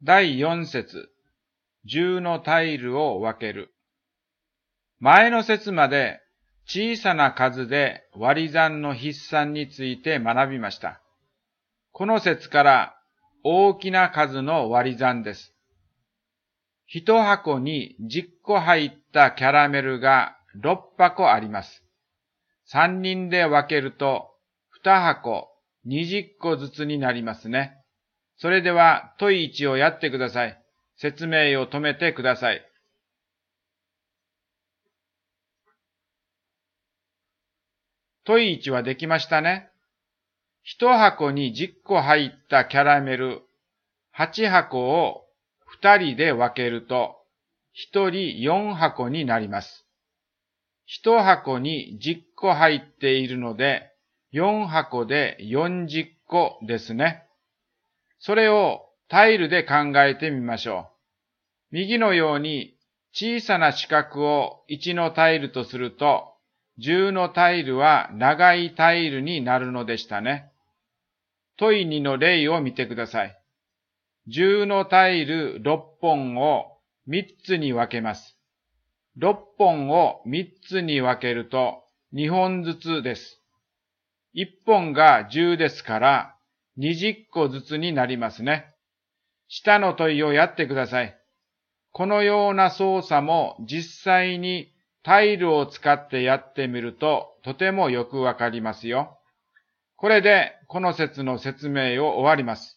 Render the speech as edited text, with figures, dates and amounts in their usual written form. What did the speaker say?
第4節、10のタイルを分ける。前の節まで小さな数で割り算の筆算について学びました。この節から大きな数の割り算です。一箱に10個入ったキャラメルが6箱あります。3人で分けると2箱20個ずつになりますね。それでは問1をやってください。説明を止めてください。問1はできましたね。一箱に10個入ったキャラメル8箱を2人で分けると1人4箱になります。一箱に10個入っているので4箱で40個ですね。それをタイルで考えてみましょう。右のように小さな四角を1のタイルとすると10のタイルは長いタイルになるのでしたね。問2の例を見てください。10のタイル6本を3つに分けます。6本を3つに分けると2本ずつです。1本が10ですから20個ずつになりますね。下の問いをやってください。このような操作も実際にタイルを使ってやってみるととてもよくわかりますよ。これでこの節の説明を終わります。